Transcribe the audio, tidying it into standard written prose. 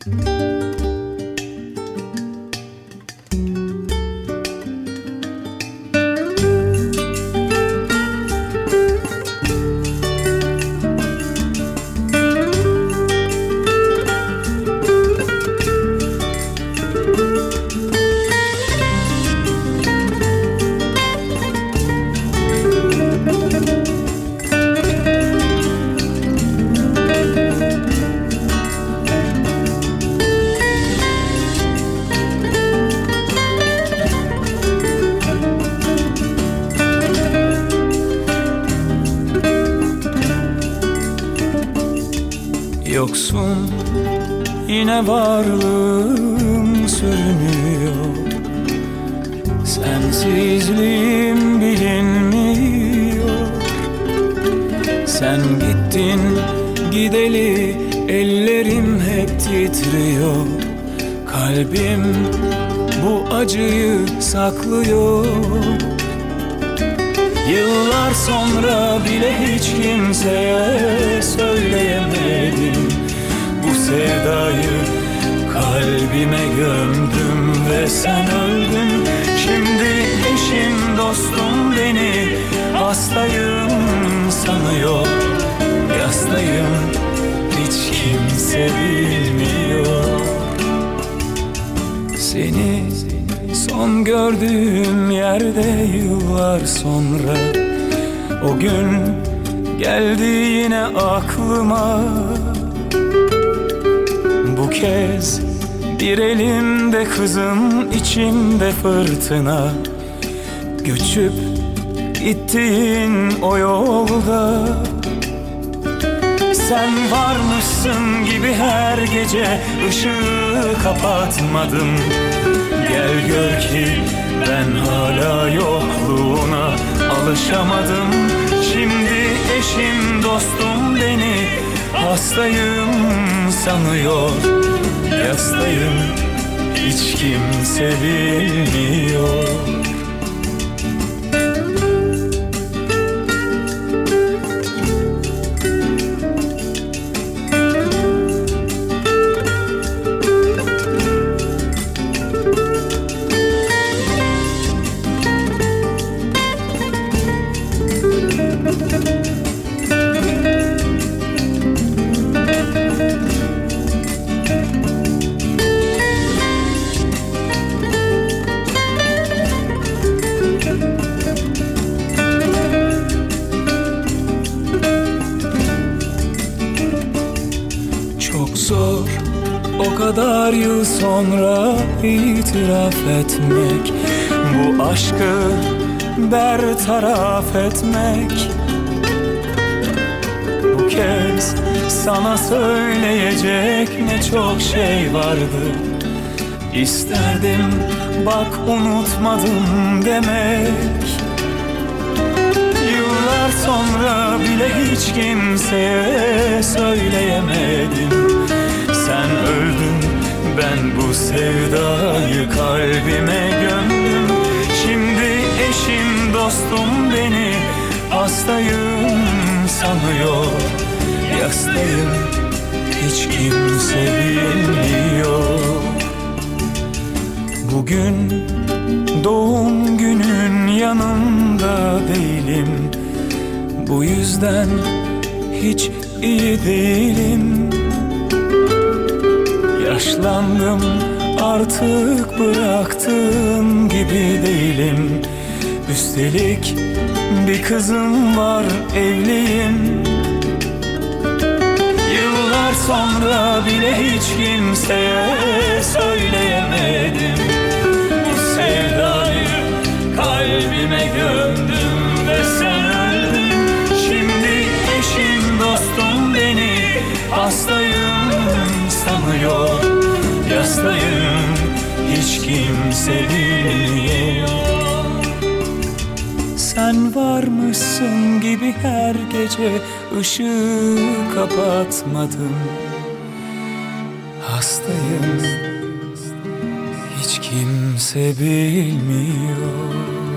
Yoksun, yine varlığım sürünüyor. Sensizliğim bilinmiyor. Sen gittin gideli ellerim hep titriyor. Kalbim bu acıyı saklıyor. Yıllar sonra bile hiç kimseye söyleyemedim. Bu sevdayı kalbime gömdüm ve sen öldün. Şimdi eşim dostum beni hastayım sanıyor. Yastayım, hiç kimse bilmiyor. Seni son gördüğüm yerde yıllar sonra, o gün geldi yine aklıma. Bu kez bir elimde kızım, içimde fırtına. Göçüp gittiğin o yolda sen varmışsın gibi her gece ışığı kapatmadım. Gel gör ki ben hala yokluğuna alışamadım. Şimdi eşim dostum beni hastayım sanıyor. Yastayım, hiç kimse bilmiyor. Çok zor o kadar yıl sonra itiraf etmek, bu aşkı bertaraf etmek. Bu kez sana söyleyecek ne çok şey vardı. İsterdim bak unutmadım demek. Yıllar sonra bile hiç kimseye söyleyemedim. Sen öldün, ben bu sevdayı kalbime gömdüm. Şimdi eşim dostum beni hastayım sanıyor. Yastayım, hiç kimse bilmiyor. Bugün doğum günün yanında değilim. Bu yüzden hiç iyi değilim. Yaşlandım artık, bıraktığım gibi değilim. Üstelik bir kızım var, evliyim. Yıllar sonra bile hiç kimseye söyleyemedim. Bu sevdayı kalbime gömdüm ve sen öldün. Şimdi eşim dostum beni hastayım sanıyor. Yastayım, hiç kimse bilmiyor. Sen varmışsın gibi her gece ışığı kapatmadım. Hastayım, hiç kimse bilmiyor.